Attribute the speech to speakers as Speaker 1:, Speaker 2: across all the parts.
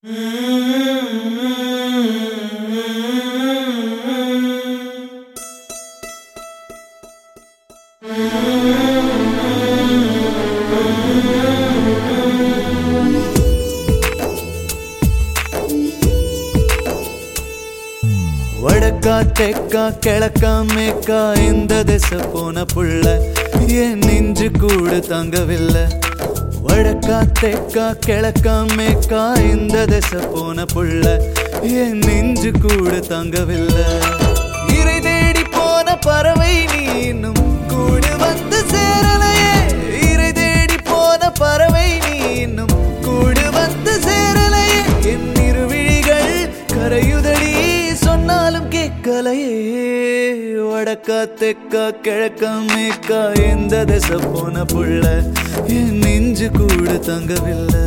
Speaker 1: வடக்கா தெக்கா கிழக்கா மேக்கா இந்த திசை போன புள்ள என் நெஞ்சு கூடு தங்கவில்லை. வடக்கா தெக்கா கிழக்கா மேக்கா இந்த திசை போன புள்ள என் நெஞ்சு கூடு தங்கவில்லை. இறை தேடி போன பறவை நீ இன்னும் கூடு வந்து சேரலையே. இறை தேடி போன பறவை நீ இன்னும் கூடு வந்து சேரலையே. என் இருவிழிகள் கரையுதடி சொன்னாலும் கேட்கலையே. வடக்கா தெக்கா கிழக்கா மேக்கா எந்த திசை போன புள்ள என் நெஞ்சு கூட தங்கவில்லை.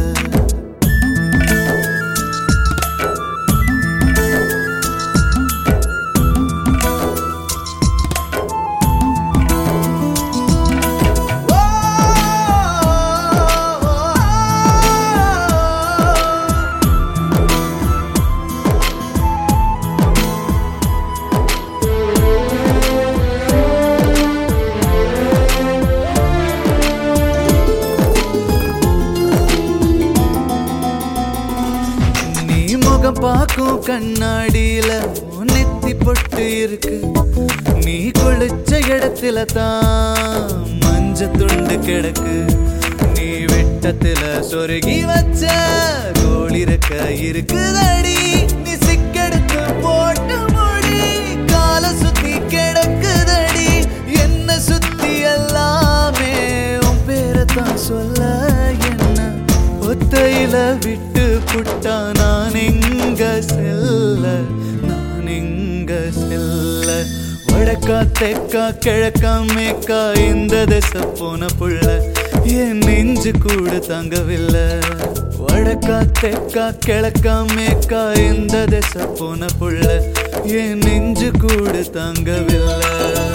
Speaker 1: பாக்கும் கண்ணாடியில நெத்தி பொட்டு இருக்கு. நீ குளிச்ச இடத்துல தான் மஞ்ச துண்டு கிடக்கு. நீ வெட்டத்துல சொருகி வச்ச கோழிருக்க இருக்குதடி. நீ சிக்கெடுத்து போட்டு மூடி கால சுத்தி கிடக்குதடி. என்ன சுத்தி எல்லாமே உன் பேரத்தான் சொல்ல என்ன ஒத்தையில விட்டு புட்டா நான் எங்க செல்ல. வடக்கா தெக்கா கிழக்கா மேக்கா இந்த திசை போன புள்ள என் நெஞ்சு கூட தங்கவில்லை. வடக்கா தெக்கா கிழக்கா மேக்கா இந்த திசை போன புள்ள என் நெஞ்சு கூட தங்கவில்லை.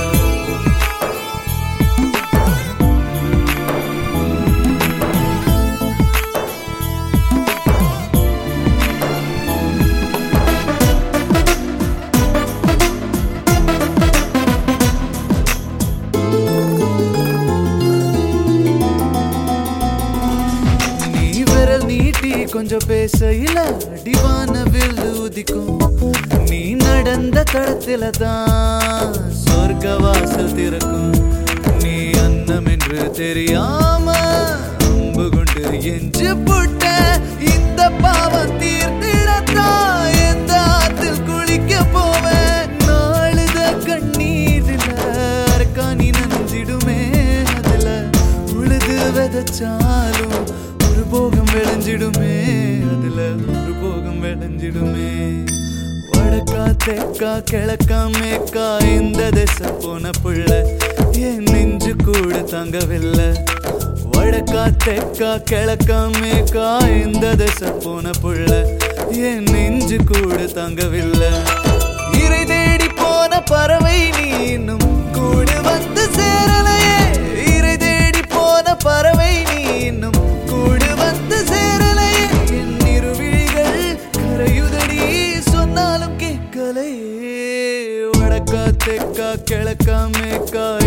Speaker 1: கொஞ்சம் பேசையில அடிவான வில்லு உதிக்கும். நீ நடந்த தடத்தில தான் சொர்க்க வாசல் திறக்கும். நீ அன்னம் என்று தெரியாம அம்பு கொண்டு எஞ்சு புட்ட. இந்த பாவம் தீர்த்திடத்தான் எந்த ஆத்தில் குளிக்க போவேன். நாளுத கண்ணீரில அரக்காணி நனைஞ்சிடுமே. அதுல உழுது விதைச்சாலும் ஒரு போகம் விளைஞ்சிடுமே. அதுல ஒரு போகம் விளைஞ்சிடுமே. வடக்கா தெக்கா கிழக்கா மேக்கா இந்த திசை போன புள்ள என் நெஞ்சு கூட தங்கவில்லை. வடக்கா தெக்கா கிழக்கா மேக்கா இந்த திசை போன புள்ள என் நெஞ்சு கூட தங்கவில்லை. இறை தேடி போன பறவை நீ இன்னும் கூடு வந்து சேரலையே. இறை தேடி போன பறவை நீ இன்னும் கூடு வந்து சேரலையே. என் இருவிழிகள் கரையுதடி சொன்னாலும் கேட்கலையே. வடக்கா தெக்கா கிழக்கா மேக்கா